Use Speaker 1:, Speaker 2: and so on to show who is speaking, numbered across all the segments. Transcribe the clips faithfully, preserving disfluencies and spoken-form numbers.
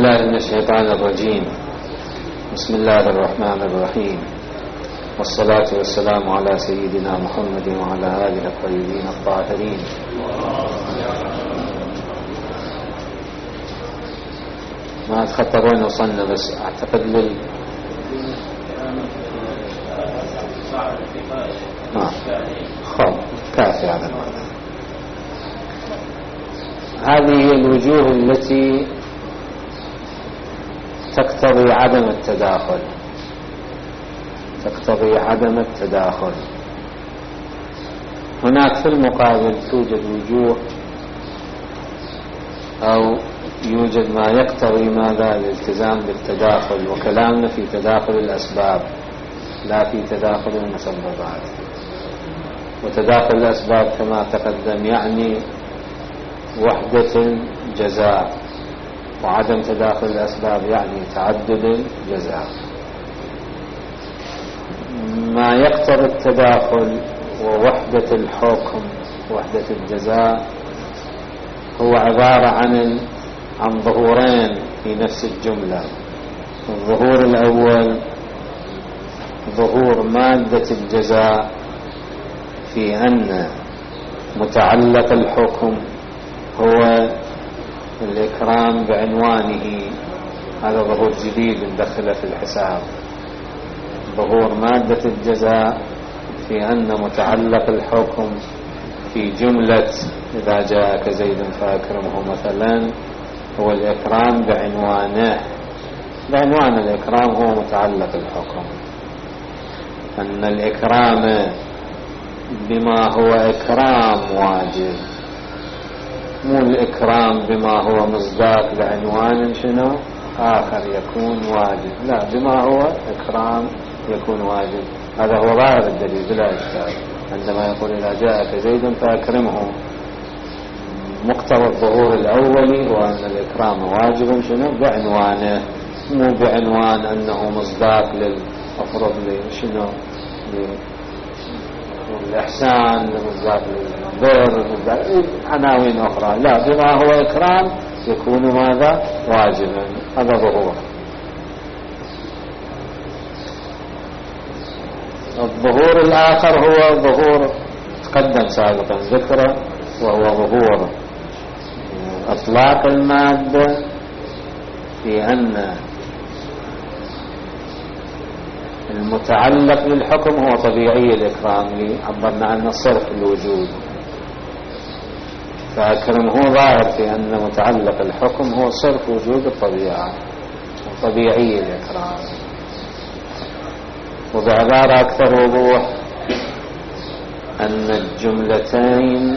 Speaker 1: بالله من الشيطان الرجيم. بسم الله الرحمن الرحيم، والصلاة والسلام على سيدنا محمد وعلى آله الطيبين الطاهرين. ما أتخطر وين وصلنا، بس أعتقد لل ما خب كافي هذا المعنى. هذه هي الوجوه التي تقتضي عدم التداخل تقتضي عدم التداخل هناك في المقابل توجد وجوه أو يوجد ما يقتضي ماذا؟ الالتزام بالتداخل، وكلامنا في تداخل الأسباب لا في تداخل المسببات. وتداخل الأسباب كما تقدم يعني وحدة الجزاء، وعدم تداخل الأسباب يعني تعدد الجزاء. ما يقتضي التداخل ووحدة الحكم وحدة الجزاء هو عبارة عن عن ظهورين في نفس الجملة. الظهور الأول ظهور مادة الجزاء في أن متعلق الحكم هو الإكرام بعنوانه. هذا ظهور جديد ندخله في الحساب. ظهور مادة الجزاء في أن متعلق الحكم في جملة إذا جاءك زيد فأكرمه مثلا هو الإكرام بعنوانه. بعنوان الإكرام هو متعلق الحكم. أن الإكرام بما هو إكرام واجب، مو الإكرام بما هو مصداق لعنوان شنو آخر يكون واجب، لا، بما هو إكرام يكون واجب. هذا هو ظاهر الدليل بلا إشكال. عندما يقول إذا جاءك زيد فأكرمه، مقتضى الظهور الأولي هو أن الإكرام واجب شنو بعنوانه، مو بعنوان أنه مصداق للأفرض لشنو الإحسان، مصداق للبر، عناوين أخرى، لا، بما هو إكرام يكون ماذا واجبا. هذا ظهور. الظهور الآخر هو ظهور تقدم سابقا ذكره، وهو ظهور إطلاق المادة في أن المتعلق بالحكم هو طبيعي الإكرام، اللي عبرنا عنه صرف الوجود. فأكرم هو ظاهر في أن متعلق الحكم هو صرف وجود الطبيعة، طبيعي الإكرام. وبعبارة أكثر وضوح أن الجملتين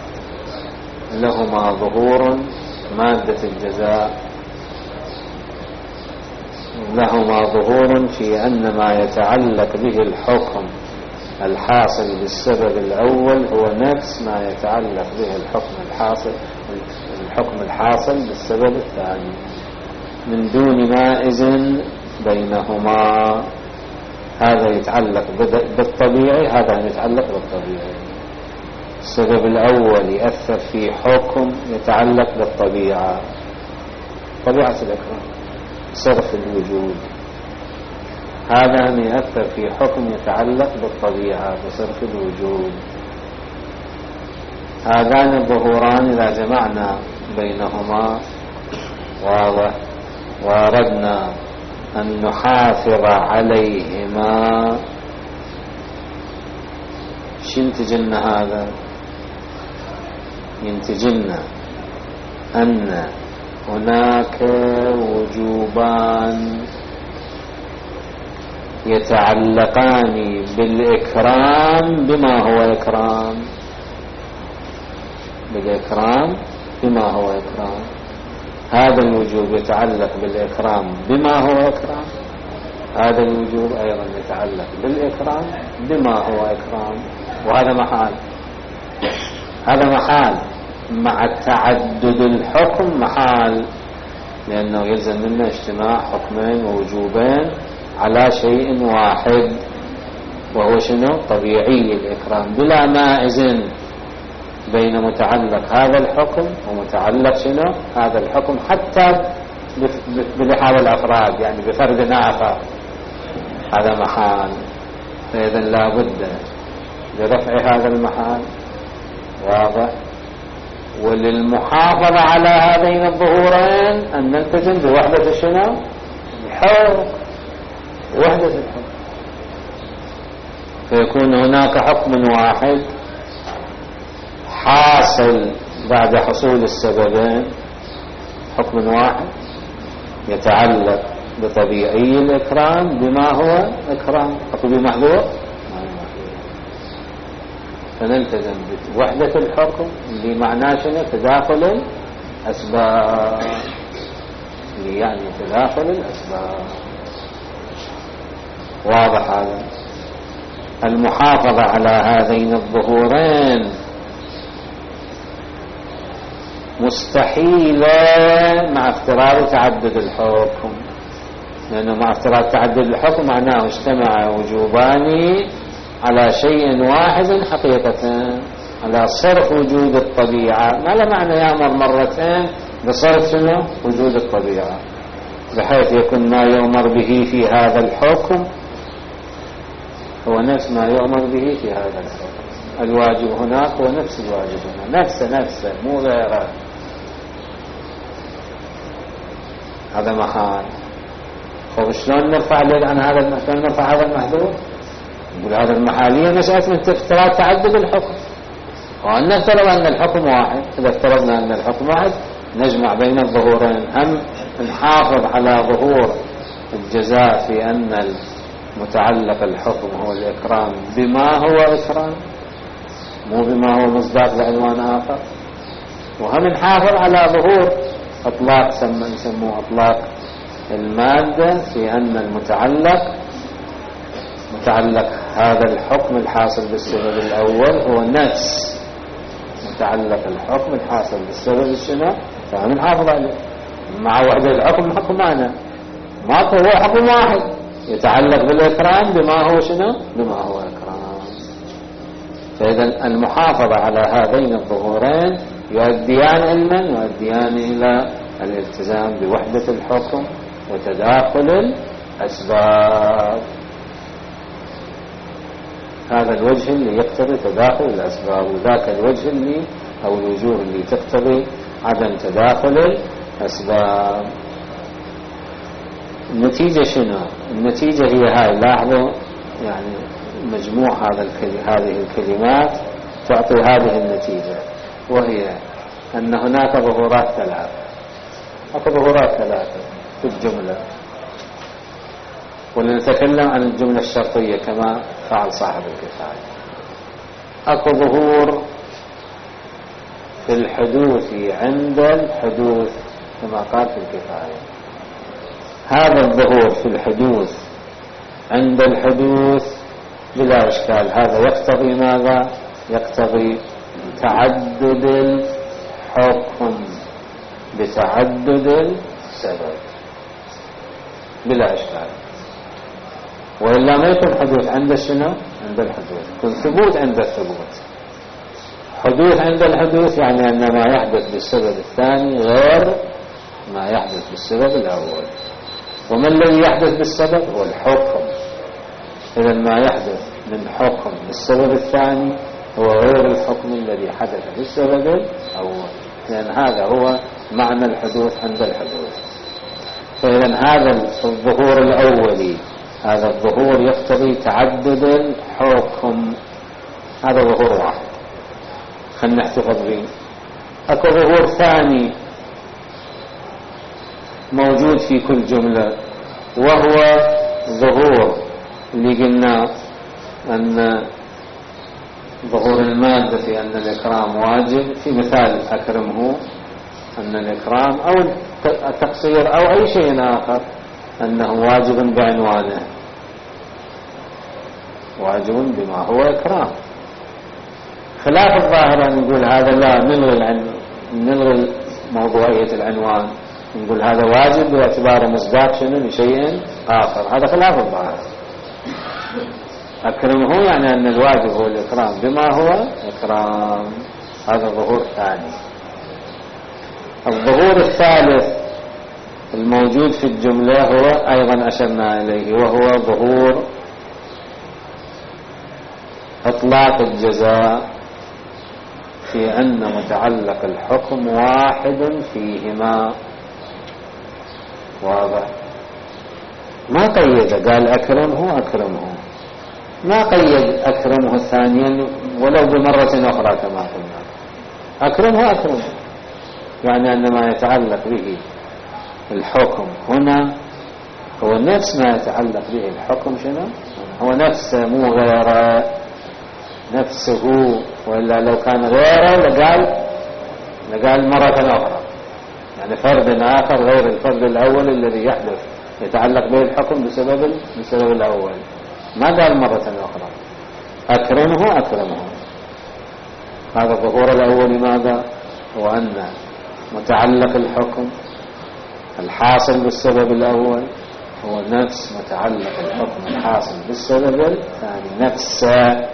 Speaker 1: لهما ظهور مادة الجزاء، لهما ظهور في أن ما يتعلق به الحكم الحاصل بالسبب الأول هو نفس ما يتعلق به الحكم الحاصل الحكم الحاصل بالسبب الثاني، من دون مائز بينهما. هذا يتعلق بالطبيعي، هذا يتعلق بالطبيعي. السبب الأول يأثر في حكم يتعلق بالطبيعة، طبيعة الإكرام صرف الوجود. هذا أن يأثر في حكم يتعلق بالطبيعة بصرف الوجود. هذان الظهوران إذا جمعنا بينهما واضح، وأردنا أن نحافظ عليهما، شو ينتجلنا؟ هذا ينتجلنا أن هناك وجوبان يتعلقان بالإكرام بما هو إكرام، بالإكرام بما هو إكرام. هذا الوجوب يتعلق بالإكرام بما هو إكرام، هذا الوجوب أيضا يتعلق بالإكرام بما هو إكرام. وهذا محال، هذا محال مع تعدد الحكم محال، لأنه يلزم منا اجتماع حكمين ووجوبين على شيء واحد، وهو شنو طبيعي الإكرام بلا مائز بين متعلق هذا الحكم ومتعلق شنو هذا الحكم، حتى بلحاظ الأفراد، يعني بفرد آخر، هذا محال. فإذا لا بد لرفع هذا المحال، واضح. وللمحافظة على هذين الظهورين أن نلتزم بوحدة شنو؟ الحكم، وحدة الحكم. فيكون هناك حكم واحد حاصل بعد حصول السببين، حكم واحد يتعلق بطبيعي الإكرام بما هو إكرام، أو بمحظور، فنلتزم بوحدة الحكم اللي معناه شنو؟ تداخل الأسباب، اللي يعني تداخل الأسباب. واضح هذا؟ المحافظة على هذين الظهورين مستحيلة مع افتراض تعدد الحكم، لأنه مع افتراض تعدد الحكم معناه اجتمع وجوبان على شيء واحد حقيقة، على صرف وجود الطبيعة. ما له معنى يأمر مرتين بصرف شنو؟ وجود الطبيعة، بحيث يكون ما يؤمر به في هذا الحكم هو نفس ما يؤمر به في هذا الحكم. الواجب هناك هو نفس الواجب هنا، نفسه نفسه مو غيره. هذا محال. طيب شلون نرفع اليد عن هذا؟ شلون نرفع هذا المحذور؟ نقول هذا المحالية مسألة من افتراض تعدد الحكم، وأن نفترض أن الحكم واحد. إذا افترضنا أن الحكم واحد نجمع بين الظهورين، هم نحافظ على ظهور الجزاء في أن متعلق الحكم هو الإكرام بما هو إكرام، مو بما هو مصداق لعنوان آخر، وهم نحافظ على ظهور أطلاق نسموه أطلاق المادة في أن المتعلق متعلق هذا الحكم الحاصل بالسبب الأول هو نفس متعلق الحكم الحاصل بالسبب الشنو، فهم نحافظ عليه مع وحدة الحكم. الحكم معنا ما هو حكم واحد يتعلق بالإكرام بما هو شنو؟ بما هو إكرام. فإذا المحافظة على هذين الظهورين يؤديان علما، يؤديان إلى الالتزام بوحدة الحكم وتداخل الأسباب. هذا الوجه اللي يقتضي تداخل الأسباب، وذاك الوجه اللي أو الوجوه اللي تقتضي عدم تداخل الأسباب. النتيجة شنو؟ النتيجة هي هاي. لاحظوا يعني مجموع هذا الكلي هذه الكلمات تعطي هذه النتيجة، وهي أن هناك ظهورات ثلاثة. أكو ظهورات ثلاثة في الجملة، ولنتكلم عن الجملة الشرطية كما فعل صاحب الكفاية. أكو ظهور في الحدوث عند الحدوث كما قال في الكفاية. هذا الظهور في الحدوث عند الحدوث بلا إشكال، هذا يقتضي ماذا؟ يقتضي تعدد الحكم بتعدد السبب بلا إشكال. وإلا ما يكون حدوث عند شنو؟ عند الحدوث، يكون ثبوت عند الثبوت. حدوث عند الحدوث يعني أن ما يحدث بالسبب الثاني غير ما يحدث بالسبب الأول. وما الذي يحدث بالسبب؟ هو الحكم. إذا ما يحدث من حكم بالسبب الثاني هو غير الحكم الذي حدث بالسبب الأول، لأن هذا هو معنى الحدوث عند الحدوث. فإذا هذا الظهور الأولي، هذا الظهور يقتضي تعدد الحكم. هذا ظهور واحد خلنا نحتفظ به. أكو ظهور ثاني موجود في كل جملة، وهو ظهور اللي قلنا أن ظهور المادة في أن الإكرام واجب. في مثال أكرمه أن الإكرام أو التقصير أو أي شيء آخر أنه واجب بعنوانه، واجب بما هو إكرام. خلاف الظاهر أن نقول هذا لا، نلغي نلغي موضوعية العنوان، نقول هذا واجب باعتباره مصداق شنو لشيء آخر. هذا خلاف الظاهر. أكرمه يعني أن الواجب هو الإكرام بما هو إكرام. هذا ظهور ثاني. الظهور الثالث الموجود في الجملة هو أيضا أشرنا إليه، وهو ظهور إطلاق الجزاء في أن متعلق الحكم واحد فيهما. واضح؟ ما قيد، قال أكرمه أكرمه، ما قيد أكرمه ثانيا ولو بمرة أخرى كما قلنا، أكرمه أكرمه، يعني أن ما يتعلق به الحكم هنا هو نفس ما يتعلق به الحكم. شنو هو؟ نفسه مو غيره، نفسه، وإلا لو كان غيره لقال لقال مرة أخرى، يعني فرد آخر غير الفرد الأول الذي يحدث يتعلق به الحكم بسبب بسبب الأول، ما قال مرة أخرى أكرمه أكرمه. هذا الظهور الأول ماذا؟ هو أن متعلق الحكم الحاصل بالسبب الأول هو نفس متعلق الحكم الحاصل بالسبب الثاني نفسه.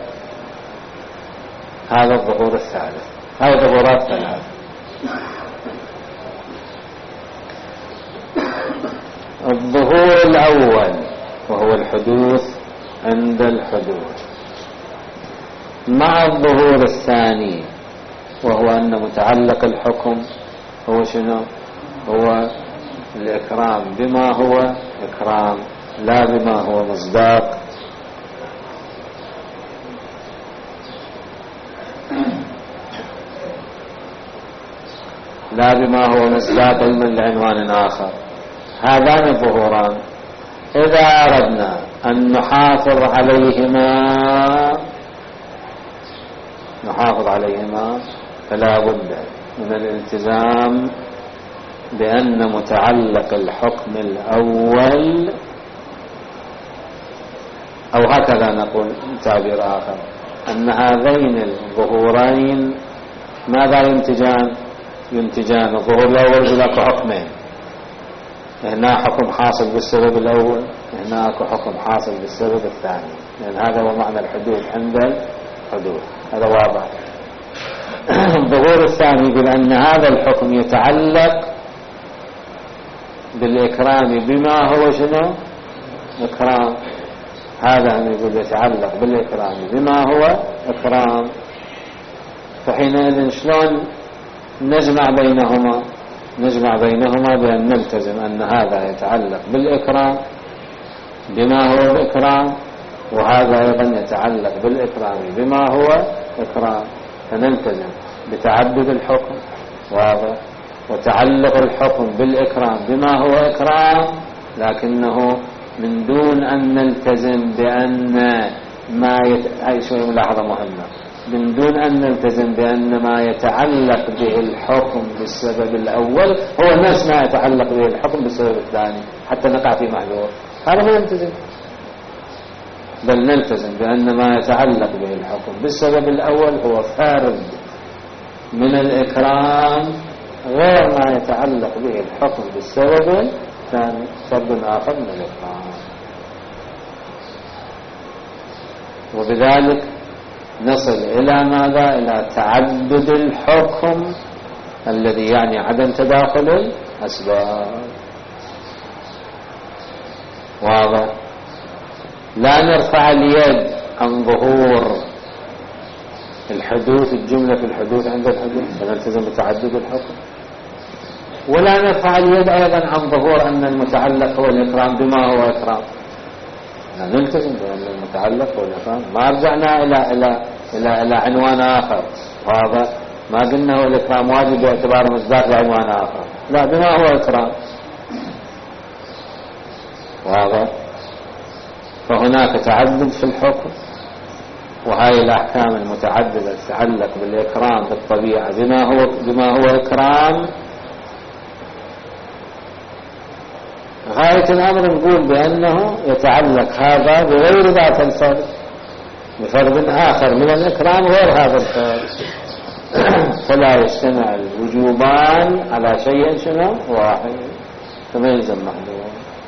Speaker 1: هذا الظهور الثالث. هذه ظهورات ثلاث. الظهور الأول وهو الحدوث عند الحدوث، مع الظهور الثاني وهو أن متعلق الحكم هو شنو؟ هو الإكرام بما هو إكرام لا بما هو مصداق. لا بما هو مصداق علما لعنوان آخر. هذان الظهوران إذا أردنا أن نحافظ عليهما نحافظ عليهما فلا بد من الالتزام بأن متعلق الحكم الأول، أو هكذا نقول تعبير آخر، أن هذين الظهورين ماذا ينتجان؟ ينتجان الظهور الأول بلاك حكمين، هنا حكم حاصل بالسبب الأول، هناك حكم حاصل بالسبب الثاني، لأن يعني هذا هو معنى الحدوث عند الحدوث. هذا واضح. الظهور الثاني يقول أن هذا الحكم يتعلق بالإكرام بما هو شنو؟ إكرام. هذا هم يقول يتعلق بالإكرام بما هو إكرام. فحينئذ شلون نجمع بينهما؟ نجمع بينهما بأن نلتزم أن هذا يتعلق بالإكرام بما هو الإكرام، وهذا أيضا يتعلق بالإكرام بما هو إكرام، فنلتزم بتعدد الحكم. واضح؟ وتعلق الحكم بالإكرام بما هو إكرام، لكنه من دون أن نلتزم بأن ما يت... هاي شوية ملاحظة مهمة، من دون أن نلتزم بأن ما يتعلق به الحكم بالسبب الأول هو نفس ما يتعلق به الحكم بالسبب الثاني حتى نقع في محذور. هذا ما نلتزم، بل نلتزم بأن ما يتعلق به الحكم بالسبب الأول هو فرد من الإكرام غير ما يتعلق به الحكم بالسبب الثاني، فرد آخر من الإكرام. وبذلك نصل إلى ماذا؟ إلى تعدد الحكم الذي يعني عدم تداخل الأسباب. واضح؟ لا نرفع اليد عن ظهور الحدوث، الجملة في الحدوث عند الحدوث فنلتزم بتعدد الحكم، ولا نرفع اليد أيضا عن ظهور أن المتعلق هو الإكرام بما هو إكرام، نلتزم بأن المتعلق هو الإكرام. ما رجعنا إلى إلى إلى إلى عنوان آخر. هذا ما قلنا هو الإكرام واجب باعتبار مصداق لعنوان آخر، لا بما هو إكرام. واضح؟ فهناك تعدد في الحكم، وهذه الأحكام المتعددة تتعلق بالإكرام بالطبيعة بما هو بما هو إكرام. غاية الأمر نقول بأنه يتعلق هذا بغير ذات الفرد، بفرد آخر من الإكرام غير هذا الفرد، فلا يجتمع الوجوبان على شيء شنو واحد، فما يلزم محذور.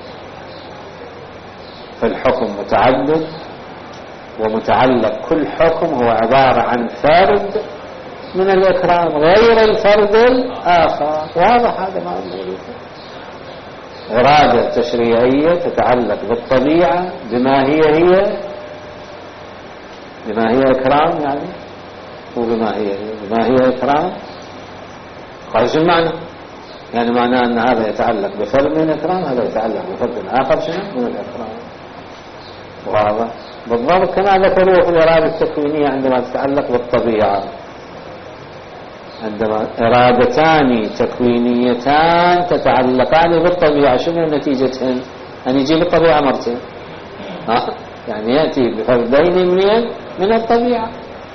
Speaker 1: فالحكم متعدد ومتعلق، كل حكم هو عبارة عن فرد من الإكرام غير الفرد الآخر. واضح هذا ما نريده. إرادة تشريعية تتعلق بالطبيعة بما هي هي بما هي إكرام، يعني وبما هي هي بما هي إكرام. قال شو المعنى؟ يعني معناه أن هذا يتعلق بفرد من الإكرام، هذا يتعلق بفرد آخر شنو من الإكرام. وهذا بالضبط كما ذكروا في الإرادة التكوينية عندما تتعلق بالطبيعة، عندما إرادتان تكوينيتان تتعلقان بالطبيعة شنو نتيجتهن؟ أن يجي بالطبيعة مرتين، ها؟ يعني يأتي بفردين من من الطبيعة.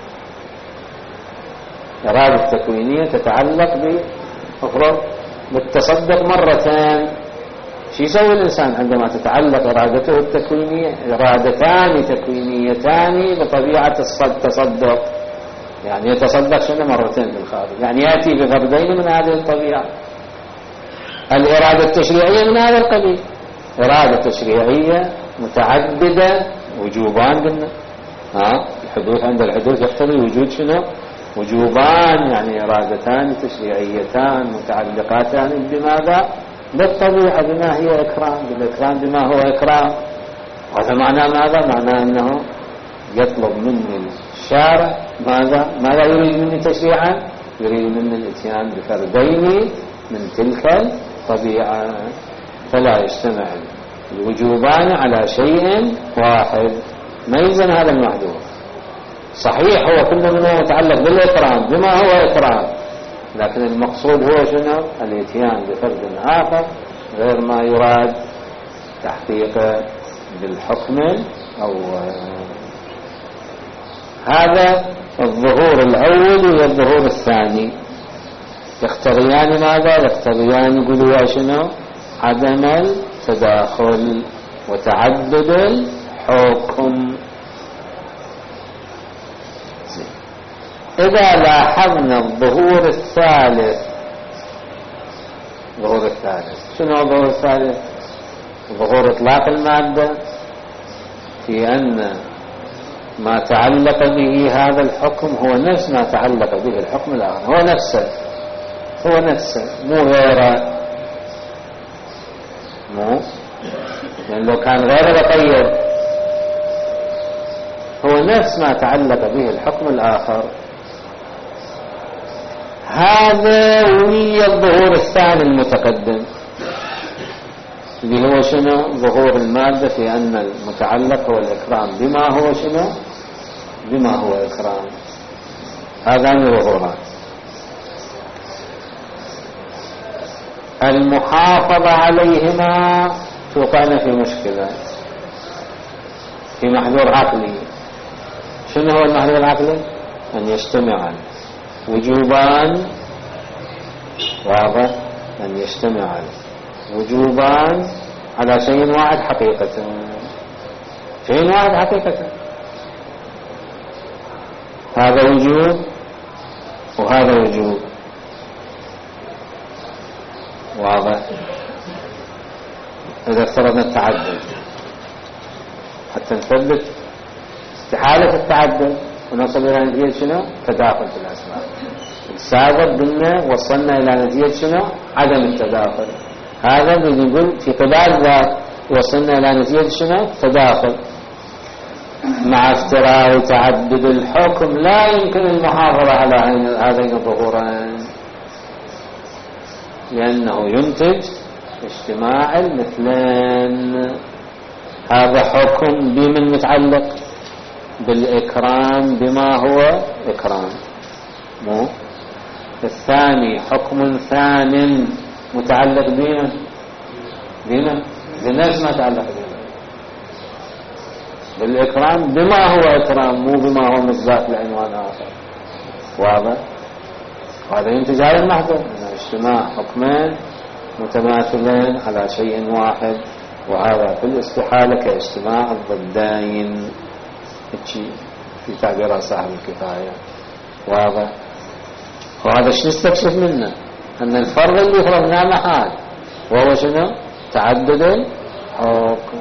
Speaker 1: إرادة تكوينية تتعلق بأفراد بالتصدق مرتين. شو يسوي الإنسان عندما تتعلق إرادته التكوينية إرادتان تكوينيتان بطبيعة التصدق؟ يعني يتصدق شنو مرتين في الخارج، يعني يأتي بفردين من هذه الطبيعة. الإرادة التشريعية من هذا القبيل، إرادة تشريعية متعددة وجوبان قلنا، ها الحدوث عند الحدوث يقتضي وجود شنو؟ وجوبان، يعني إرادتان تشريعيتان متعلقاتان بماذا؟ بالطبيعة بما هي إكرام، بالإكرام بما هو إكرام. هذا معناه ماذا؟ معناه أنه يطلب مني الشارع ماذا؟ ماذا يريد مني تشريعا؟ يريد مني الاتيان بفردين من تلك الطبيعة، فلا يجتمع الوجوبان على شيء واحد. ميزا هذا المحذوف. صحيح هو كل منه متعلق بالإكرام بما هو إكرام، لكن المقصود هو شنو؟ الاتيان بفرد آخر غير ما يراد تحقيقه بالحكم. أو هذا الظهور الأول والظهور الثاني يقتضيان ماذا؟ يقتضيان يقولوا شنو؟ عدم التداخل وتعدد الحكم. إذا لاحظنا الظهور الثالث، الظهور الثالث شنو الظهور الثالث؟ ظهور إطلاق المادة، في أن ما تعلق به هذا الحكم هو نفس ما تعلق به الحكم الآخر، هو نفسه هو نفسه مو غيره، مو يعني لو كان غيره بقيد، هو نفس ما تعلق به الحكم الآخر. هذا ويا الظهور الثاني المتقدم اللي هو شنو؟ ظهور المادة في أن المتعلق هو الإكرام بما هو شنو؟ بما هو إكرام. هذان ظهوران. المحافظة عليهما توقعنا في مشكلة، في محذور عقلي. شنو هو المحذور العقلي؟ أن يجتمعان وجوبان، واضح؟ أن يجتمعان وجوبان على شيء واحد حقيقة، شيء واحد حقيقة. هذا وجوب وهذا وجوب، واضح؟ إذا افترضنا التعدد حتى نثبت استحالة التعدد ونصل إلى نتيجة شنو؟ تداخل في الأسماء. السابق قلنا وصلنا إلى نتيجة شنو؟ عدم التداخل. هذا نقول في قبال ذات وصلنا إلى نتيجة شنو؟ تداخل. مع افتراء تعدد الحكم لا يمكن المحافظة على هذين الظهورين، لأنه ينتج اجتماع المثلين. هذا حكم بمن متعلق؟ بالإكرام بما هو إكرام، مو الثاني حكم ثان متعلق بمن؟ بمن؟ بنفس ما تعلق بمن؟ بالإكرام بما هو إكرام، مو بما هو مصداق لعنوان آخر. واضح؟ وهذا ينتج على المحذور من اجتماع حكمين متماثلين على شيء واحد، وهذا في الاستحالة كاجتماع الضدين في تعبير صاحب الكفاية. واضح؟ وهذا شو نستكشف منه؟ أن الفرق اللي فرضناه محال، وهو شنو؟ تعدد الحكم.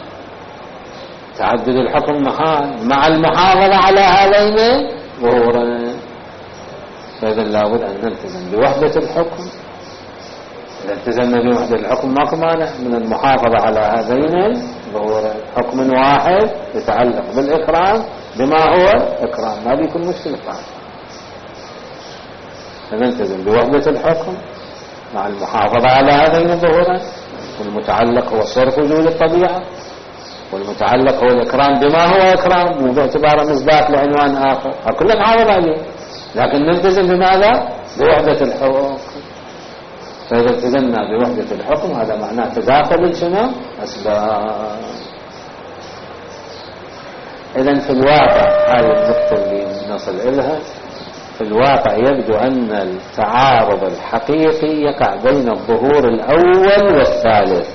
Speaker 1: تعدد الحكم محال مع المحافظة على هذين ظهورين. فإذا لابد أن نلتزم بوحدة الحكم إذا التزمنا بوحدة الحكم ماكو مانع من المحافظة على هذين ظهور حكم واحد يتعلق بالإكرام بما هو إكرام، ما بيكون مشكلة. فنلتزم بوحدة الحكم مع المحافظة على هذين الظهورين، والمتعلق هو صرف وجود الطبيعة، والمتعلق هو الإكرام بما هو إكرام، مو باعتباره مصداق لعنوان آخر، كله نحافظ عليه، لكن نلتزم بماذا؟ بوحدة الحكم. فإذا التزمنا بوحدة الحكم هذا معناه تداخل شنو؟ أسباب. إذن في الواقع هذه النقطة اللي نصل إليها، في الواقع يبدو أن التعارض الحقيقي يقع بين الظهور الأول والثالث.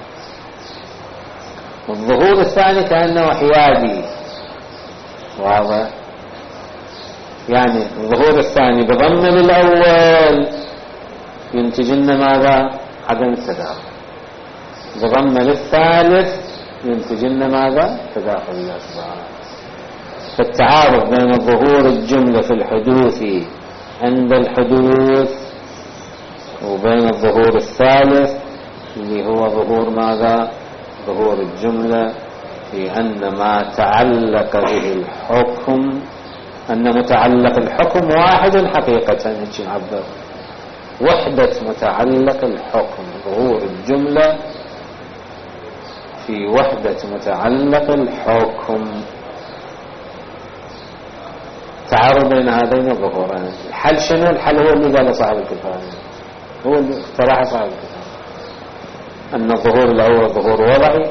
Speaker 1: والظهور الثاني كأنه حيادي، واضح؟ يعني الظهور الثاني بضم للأول ينتج لنا ماذا؟ عدم التداخل. بضم للثالث ينتج لنا ماذا؟ تداخل الأسباب. فالتعارض بين ظهور الجملة في الحدوث عند الحدوث وبين الظهور الثالث اللي هو ظهور ماذا؟ ظهور الجملة في أن ما تعلق به الحكم، أن متعلق الحكم واحد حقيقة، هيك نعبر وحدة متعلق الحكم، ظهور الجملة في وحدة متعلق الحكم. تعارض بين هذين الظهورين. الحل شنو؟ الحل هو اللي قاله صاحب الكفاية، هو اللي اقترحه صاحب الكفاية، أن الظهور الأول ظهور وضعي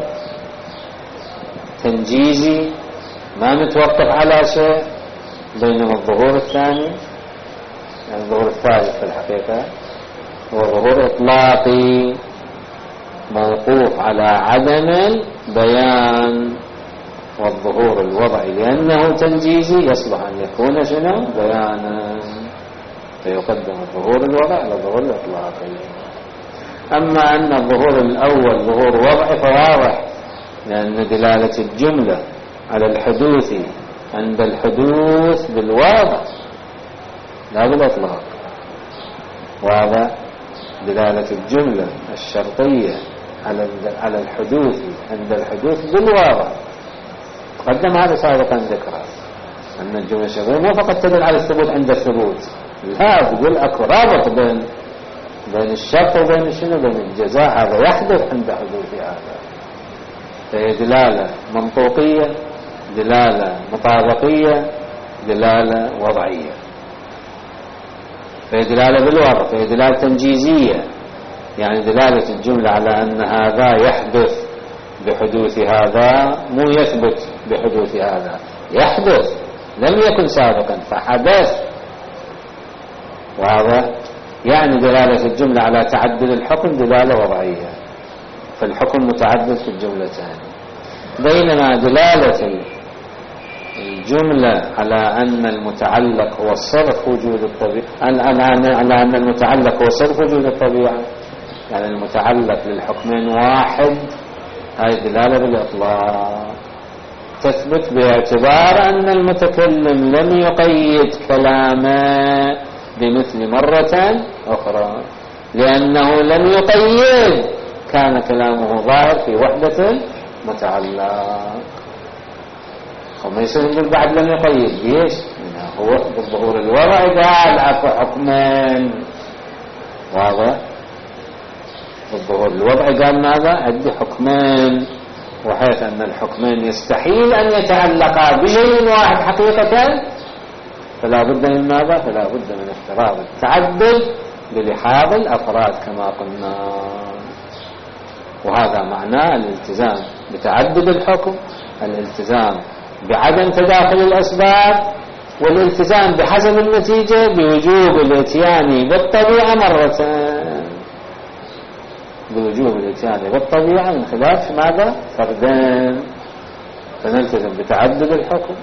Speaker 1: تنجيزي ما متوقف على شيء، بينما الظهور الثاني يعني الظهور الثالث في الحقيقة هو ظهور إطلاقي موقوف على عدم البيان. والظهور الوضعي لأنه تنجيزي يصلح أن يكون شنو؟ بيانا، فيقدم الظهور الوضعي على الظهور الإطلاقي. أما أن الظهور الأول ظهور وضعي فواضح، لأن دلالة الجملة على الحدوث عند الحدوث بالواضع لا بالإطلاق، واضح؟ دلالة الجملة الشرطية على على الحدوث عند الحدوث بالواضع، قدم هذا سابقا ذكره، أن الجملة الشرطية مو فقط تدل على الثبوت عند الثبوت، لا، يقول أكو رابط بين بين الشرط وبين شنو؟ بين الجزاء، هذا يحدث عند حدوث هذا. فهي دلالة منطوقية، دلالة مطابقية، دلالة وضعية. فهي دلالة بالوضع، فهي دلالة تنجيزية، يعني دلالة الجملة على أن هذا يحدث بحدوث هذا، مو يثبت بحدوث هذا، يحدث لم يكن سابقا فحدث، واضح؟ يعني دلالة الجملة على تعدد الحكم دلالة وضعية، فالحكم متعدد في الجملتين. بينما دلالة الجملة على أن المتعلق هو صرف وجود الطبيعة، على أن المتعلق هو صرف وجود الطبيعة، يعني المتعلق للحكمين واحد، هذه دلالة بالإطلاق تثبت باعتبار أن المتكلم لم يقيد كلامه بمثل مرة أخرى، لأنه لم يقيد كان كلامه ظاهر في وحدة متعلق. وما يصير نقول بعد لم يقيد، ليش؟ هو بالظهور الوضعي قال أكو حكمين، واضح؟ بالظهور الوضعي قال ماذا؟ عندي حكمين، وحيث أن الحكمين يستحيل أن يتعلقا بشيء واحد حقيقة، فلا بد من ماذا؟ فلا بد من افتراض التعدد بلحاظ الأفراد كما قلنا. وهذا معناه الالتزام بتعدد الحكم، الالتزام بعدم تداخل الأسباب، والالتزام بحسب النتيجة بوجوب الاتيان بالطبيعة مرتين، بوجوب الاتيان بالطبيعة من خلاف ماذا؟ فردين. فنلتزم بتعدد الحكم،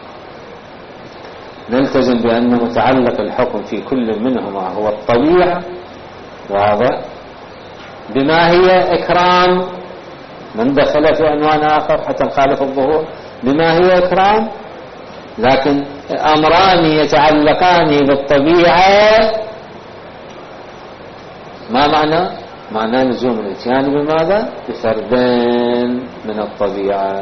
Speaker 1: نلتزم بأن متعلق الحكم في كل منهما هو الطبيعة، واضح؟ بما هي إكرام، من دخل في عنوان آخر حتى نخالف الظهور، بما هي إكرام، لكن أمران يتعلقان بالطبيعة ما معنى؟ معنى لزوم الاتيان بماذا؟ بفردين من الطبيعة.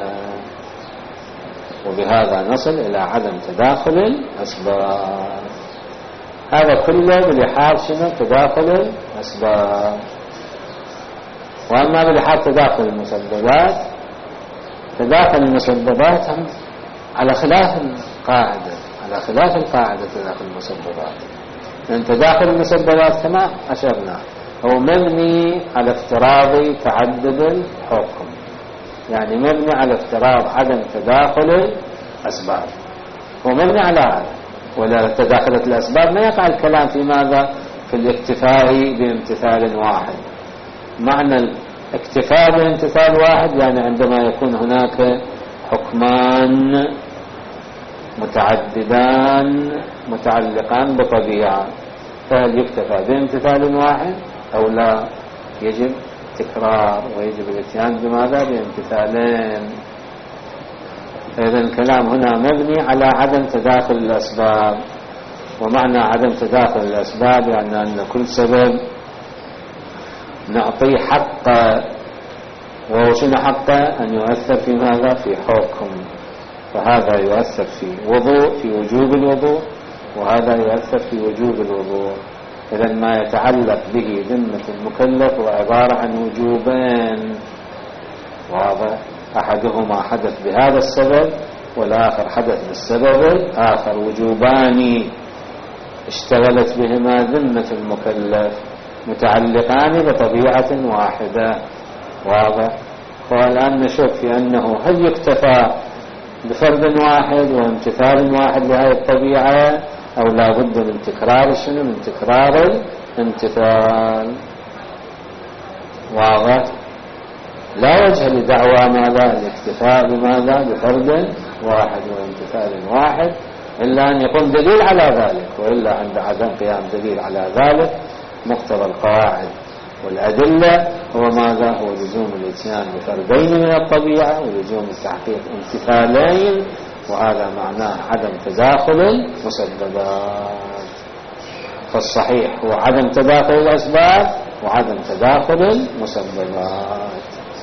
Speaker 1: وبهذا نصل إلى عدم تداخل الأسباب. هذا كله بلحاظ شنو؟ تداخل الأسباب. وأما بلحاظ تداخل المسببات، تداخل المسببات هم على خلاف القاعدة، على خلاف القاعدة تداخل المسببات. لأن تداخل المسببات كما أشرنا هو مبني على افتراض تعدد الحكم، يعني مبني على افتراض عدم تداخل الأسباب، هو مبني على هذا. ولا تداخلت الأسباب ما يقع الكلام في ماذا؟ في الاكتفاء بامتثال واحد. معنى الاكتفاء بامتثال واحد يعني عندما يكون هناك حكمان متعددان متعلقان بطبيعة، فهل يكتفى بامتثال واحد أو لا؟ يجب تكرار ويجب الاتيان بماذا؟ بامتثالين. فإذا الكلام هنا مبني على عدم تداخل الأسباب. ومعنى عدم تداخل الأسباب يعني أن كل سبب نعطيه حقه، وشنو حقه؟ أن يؤثر في ماذا؟ في حكم. فهذا يؤثر في وضوء، في وجوب الوضوء، وهذا يؤثر في وجوب الوضوء. إذا ما يتعلق به ذمة المكلف هو عبارة عن وجوبين، واضح؟ أحدهما حدث بهذا السبب والآخر حدث بالسبب الآخر، وجوبان اشتغلت بهما ذمة المكلف متعلقان بطبيعة واحدة، واضح؟ والآن نشوف في أنه هل يكتفى بفرد واحد وامتثال واحد لهذه الطبيعة أو لا بد من تكرار شنو؟ من تكرار الامتثال، واضح؟ لا وجه لدعوى ماذا؟ الاكتفاء بماذا؟ بفرد واحد وامتثال واحد إلا أن يقوم دليل على ذلك، وإلا عند عدم قيام دليل على ذلك مقتضى القواعد والأدلة هو ماذا؟ هو لزوم الاتيان بفردين من الطبيعة ولزوم تحقيق امتثالين، وهذا معناه عدم تداخل المسببات. فالصحيح هو عدم تداخل الأسباب وعدم تداخل المسببات.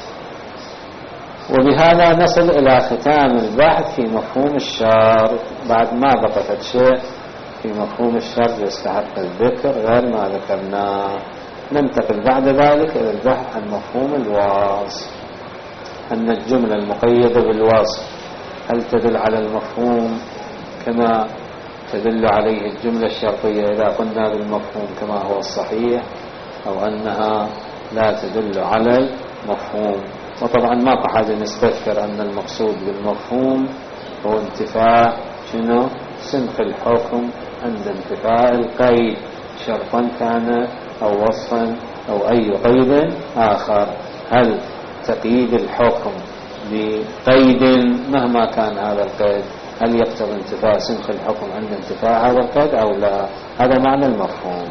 Speaker 1: وبهذا نصل إلى ختام البحث في مفهوم الشرط. بعد ما بقيت شيء في مفهوم الشرط يستحق الذكر غير ما ذكرناه. ننتقل بعد ذلك إلى البحث عن مفهوم الوصف. أن الجملة المقيدة بالوصف هل تدل على المفهوم كما تدل عليه الجملة الشرطية إذا قلنا بالمفهوم كما هو الصحيح، أو أنها لا تدل على المفهوم؟ وطبعا ما حاجة نستذكر أن المقصود بالمفهوم هو انتفاء شنو؟ سنخ الحكم عند انتفاء القيد، شرطا كان أو وصفا أو أي قيد آخر. هل تقييد الحكم بقيد مهما كان هذا القيد هل يقتضي انتفاء سنخ الحكم عند انتفاء هذا القيد أو لا؟ هذا معنى المفهوم.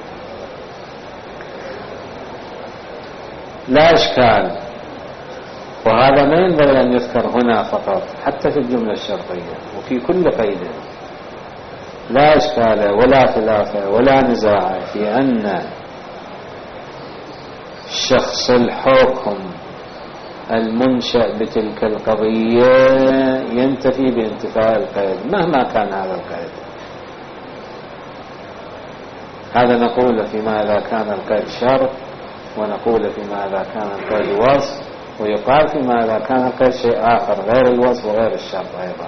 Speaker 1: لا إشكال، وهذا ما ينبغي أن يذكر هنا فقط، حتى في الجملة الشرطية وفي كل قيد. لا إشكال ولا خلاف ولا نزاع في أن شخص الحكم المنشأ بتلك القضية ينتفي بانتفاء القيد مهما كان هذا القيد. هذا نقول فيما إذا كان القيد شرط، ونقول فيما إذا كان القيد وصف، ويقال فيما إذا كان القيد شيء آخر غير الوصف وغير الشرط أيضا.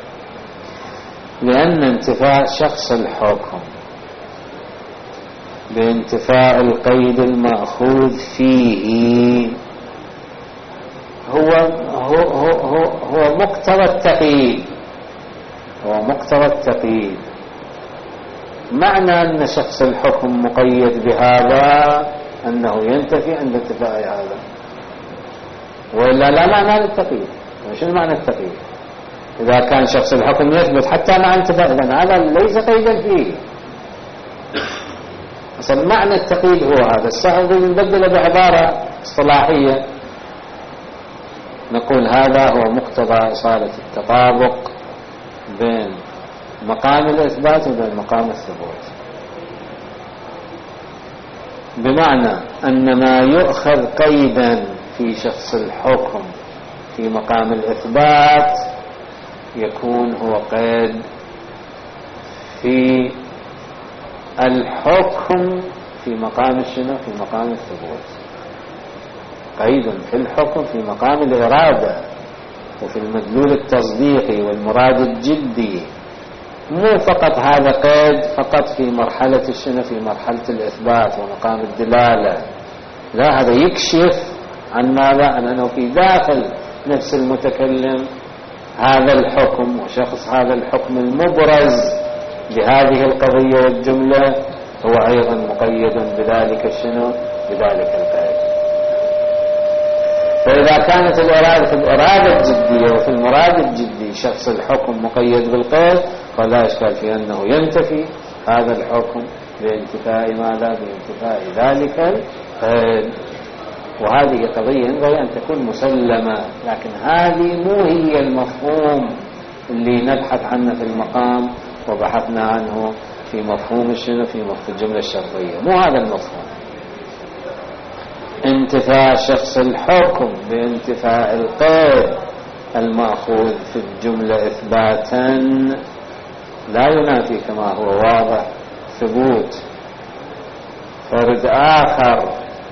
Speaker 1: لأن انتفاء شخص الحكم بانتفاء القيد المأخوذ فيه هو هو هو هو, هو مقتضى التقييد، هو مقتضى التقييد. معنى أن شخص الحكم مقيد بهذا أنه ينتفي عند انتفاء هذا، وإلا لا معنى للتقييد. شنو معنى التقييد؟ إذا كان شخص الحكم يثبت حتى مع انتفاء، إذن هذا ليس قيدا فيه. أصلا معنى التقييد هو هذا. الصحيح نبدله بعبارة اصطلاحية نقول هذا هو مقتضى إصالة التطابق بين مقام الإثبات وبين مقام الثبوت. بمعنى أن ما يؤخذ قيدا في شخص الحكم في مقام الإثبات يكون هو قيد في الحكم في مقام الشنو في مقام الثبوت، قيد في الحكم في مقام الإرادة وفي المدلول التصديقي والمراد الجدي، مو فقط هذا قيد فقط في مرحلة الشنو في مرحلة الإثبات ومقام الدلالة، لا، هذا يكشف عن ماذا؟ عن أنه في داخل نفس المتكلم هذا الحكم وشخص هذا الحكم المبرز بهذه القضية والجملة هو أيضا مقيد بذلك الشنو بذلك القيد. فإذا كانت الإرادة في الإرادة الجدية وفي المراد الجدي شخص الحكم مقيد بالقيد فلا إشكال في أنه ينتفي هذا الحكم بانتفاء ماذا؟ بانتفاء ذلك القيد. وهذه قضية ينبغي أن تكون مسلمة، لكن هذه مو هي المفهوم اللي نبحث عنه في المقام وبحثنا عنه في مفهوم الشنو في مفهوم الجملة الشرطية، مو هذا المفهوم. انتفاء شخص الحكم بانتفاء القيد المأخوذ في الجملة إثباتا لا ينافي كما هو واضح ثبوت فرد آخر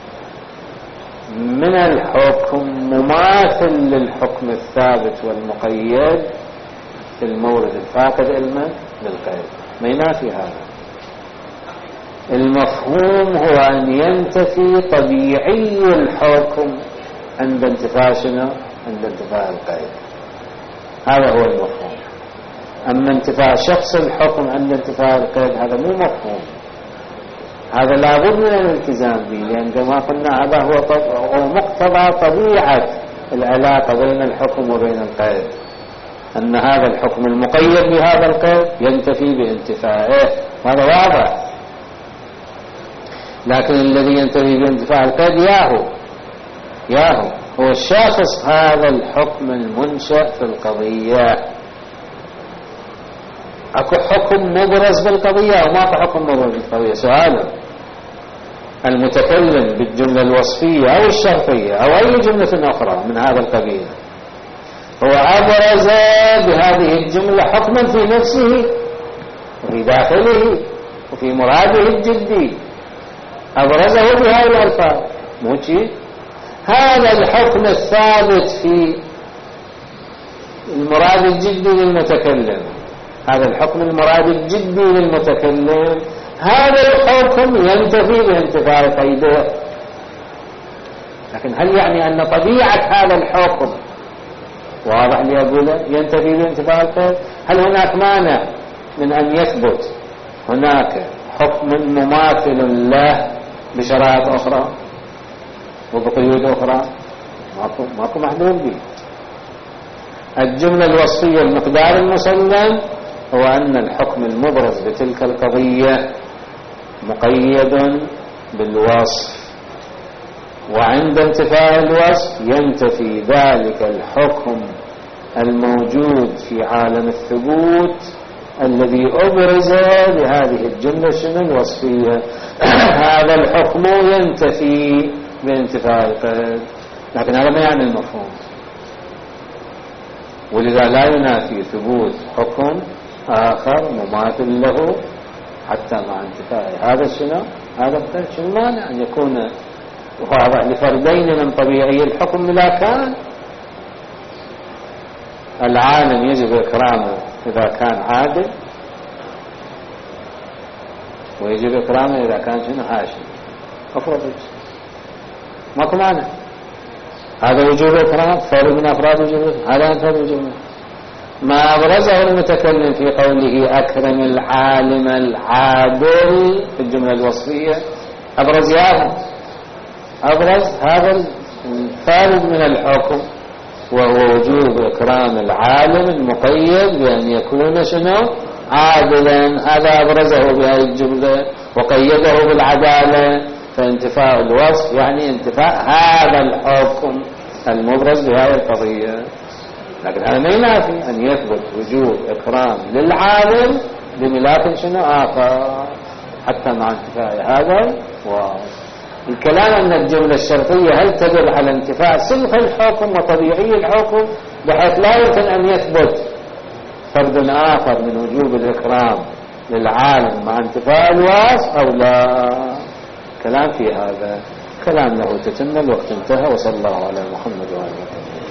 Speaker 1: من الحكم مماثل للحكم الثابت والمقيد في المورد الفاقد علما للقيد، ما ينافي هذا. المفهوم هو أن ينتفي طبيعي الحكم عند انتفاء شنو؟ عند انتفاء القيد، هذا هو المفهوم. أما انتفاء شخص الحكم عند انتفاء القيد هذا مو مفهوم، هذا لابد من الالتزام به، لأن كما قلنا هذا هو مقتضى طبيعة العلاقة بين الحكم وبين القيد، أن هذا الحكم المقيد بهذا القيد ينتفي بانتفائه، هذا واضح. لكن الذي ينتفي بانتفاء القيد ياهو ياهو هو الشاخص هذا الحكم المنشأ في القضية. اكو حكم مبرز بالقضية او ماكو حكم مبرز بالقضية؟ سؤال. المتكلم بالجملة الوصفية او الشرطية او اي جملة اخرى من هذا القبيل هو ابرز بهذه الجملة حكما في نفسه وفي داخله وفي مراده الجدي، ابرزه بهذه الالفاظ، مو شيء. هذا الحكم الثابت في المراد الجدي للمتكلم، هذا الحكم المراد الجدي للمتكلم، هذا الحكم ينتفي بانتفاء قيده. لكن هل يعني أن طبيعة هذا الحكم واضح لي أقوله ينتفي بانتفاء القيد؟ هل هناك مانع من أن يثبت هناك حكم مماثل له بشرائط أخرى وبقيود أخرى؟ ماكو ماكو محدود به. الجملة الوصفية المقدار المسلم هو أن الحكم المبرز بتلك القضية مقيد بالوصف، وعند انتفاء الوصف ينتفي ذلك الحكم الموجود في عالم الثبوت الذي أبرز بهذه الجملة شنو الوصفية. هذا الحكم ينتفي بانتفاء القيد، لكن هذا ما يعني المفهوم، ولذا لا ينافي ثبوت حكم آخر مماثل له حتى مع انتفاء هذا شنو هذا القيد. شنو المانع أن يكون واضح لفردين من طبيعي الحكم؟ لا، كان العالم يجب إكرامه إذا كان عادل، ويجب إكرامه إذا كان شنو هاشم. أفرض ماكو مانع، هذا وجوب إكرام فرد من أفراد وجوب، هذا أنفرد وجوب. ما أبرزه المتكلم في قوله أكرم العالم العادل في الجملة الوصفية أبرز ياهو أبرز هذا الفارد من الحكم، وهو وجوب إكرام العالم المقيد بأن يكون شنو عادلا. هذا أبرزه بهذه الجملة وقيده بالعدالة، فانتفاء الوصف يعني انتفاء هذا الحكم المبرز بهذه القضية. لكن هذا ما ينافي أن يثبت وجوب إكرام للعالم بملاك شنو آخر حتى مع انتفاء هذا الوصف. الكلام أن الجملة الشرطية هل تدل على انتفاء سلف الحكم وطبيعي الحكم بحيث لا يمكن أن يثبت فرد آخر من وجوب الإكرام للعالم مع انتفاء الوصف أو لا؟ كلام في هذا، كلام له تتم. الوقت انتهى، وصلى الله على محمد وآله وسلم.